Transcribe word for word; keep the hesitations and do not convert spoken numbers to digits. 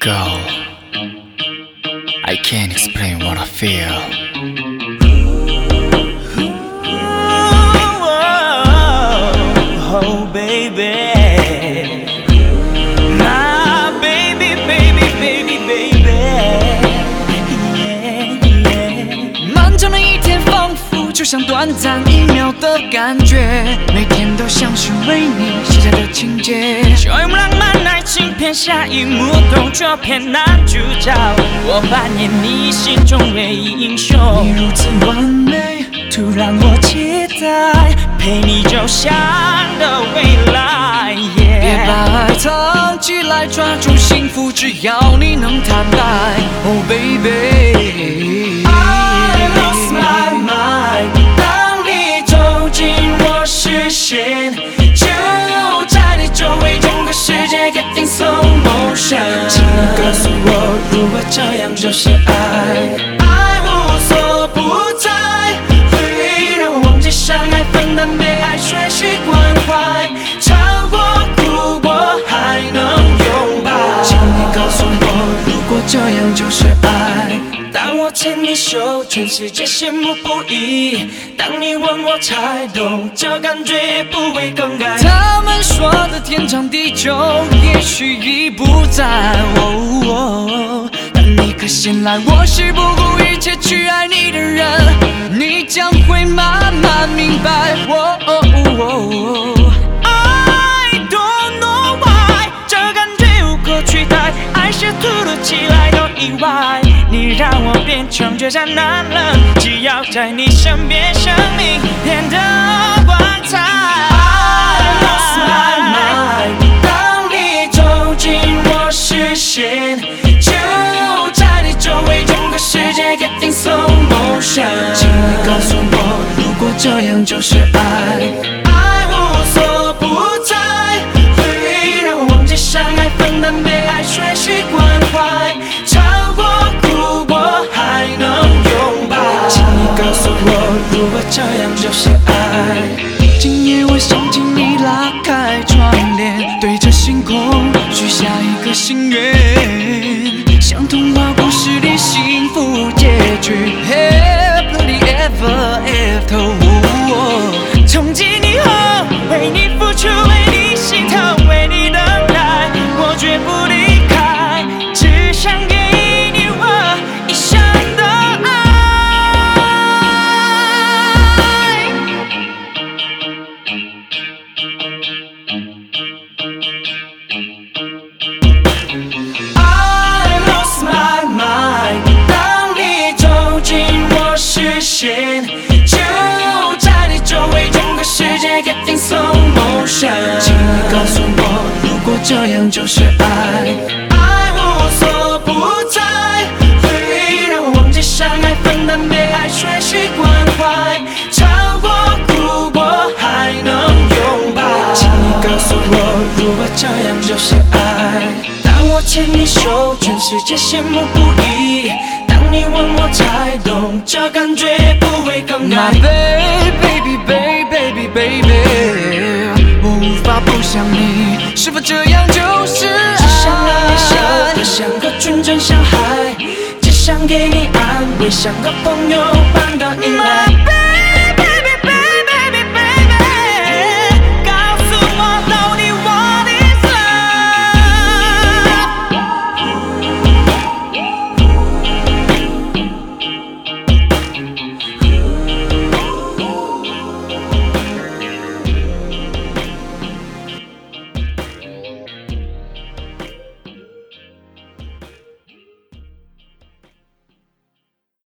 go. I can't explain what I feel. Oh, baby. My baby, baby, baby, baby. Yeah, yeah. 漫长的一天仿佛就像短暂一秒的感觉，每天都像是为你写下的情节。就用浪漫爱情片下一幕，动作片男主角，我扮演你心中唯一英雄。你如此完美，突然我期待陪你走向的未来。Yeah. 别把爱藏起来，抓住幸福，只要你能坦白。Oh baby, I lost my mind. 当你走进我视线，就在你周围，整个世界 getting slow motion。请你告诉我，如果这样就是爱，爱无所不在，会让我忘记相爱，分担被爱，学习关怀，超过哭过还能拥抱。请你告诉我，如果这样就是爱。当我牵你手，全世界羡慕不已。当你吻我，才懂这感觉不会更改。他们说的天长地久，也许已不在。哦哦，当你可醒来，我是不顾一切去爱你的人，你将会慢慢明白。哦哦哦 I don't know why， 这感觉无可取代，爱是突如其来的意外。你让我变成倔强男人，只要在你身边，生命变得光彩。I lost my mind， 当你走进我视线，就在你周围，整个世界 getting slow motion。请你告诉我，如果这样就是爱，爱无所不在，会让我忘记相爱，分担被爱，学习关怀，超过哭过还能拥抱。请你告诉我，如果这样就是爱。今夜我想请你拉开窗帘，对着星空许下一个心愿，像童话故事里幸福结局 ，Happily ever after。从今以后，为你付出，为你心疼，为你等待，我绝不离开，只想给你我一生的爱。I lost my mind， 当你走进我视线，就在你周围，整个世界 getting slow motion。请你告诉我，如果这样就是爱，爱无所不在，会让我忘记相爱，分担被爱，学习关怀，超过哭过还能拥抱。请你告诉我，如果这样就是爱。当我牵你手，全世界羡慕不已。当你吻我，才懂这感觉不会更改。My baby, baby, baby, baby， 我无法不想你，是否这样就是爱？只想让你笑得像个纯真小孩，只想给你安慰，像个朋友般的依赖。